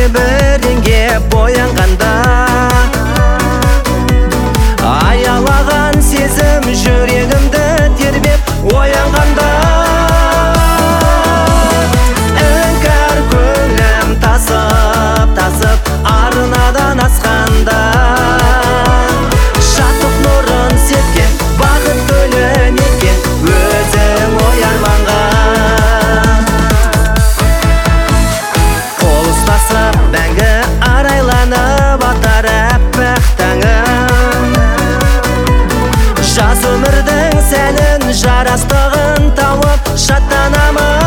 өзгеше бірінге боянғанда, аялаған сезім жүрегімді тербеп оянғанда, іңкәр көңілім тасып арнадан асқанда, шаттық нұрын сепкен бақыт гүлін еккен өзің ой арманға. Қол ұстасып мәңгі арайланып атар әппақ таңым, жас өмірдің сәнін жарастығын тауып шаттанамын.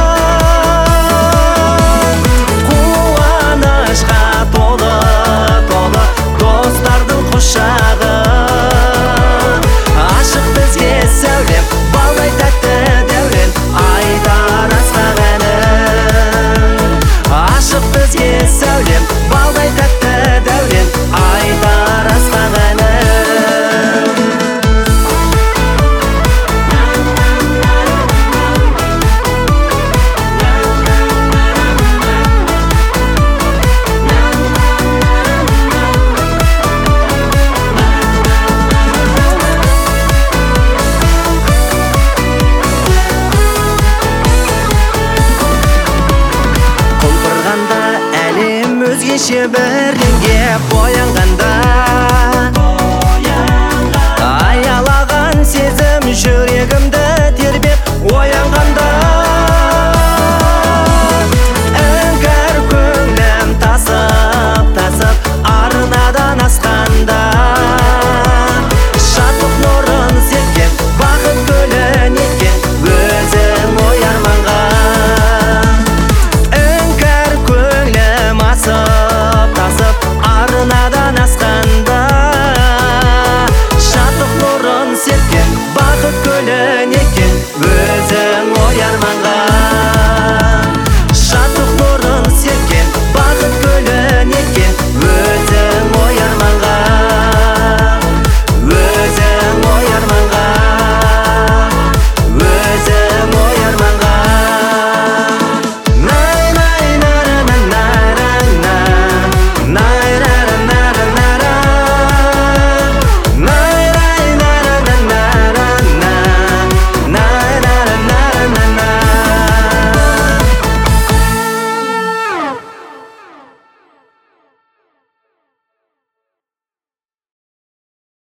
Қуанышқа толы достардың құшағы, ашық бізге сәулем балдай тәтті дәурен айтар асқақ әнім. Ашық бізге сәулем балдай тәтті дәурен айтар асқақ әнім. Өзгеше бірінге боян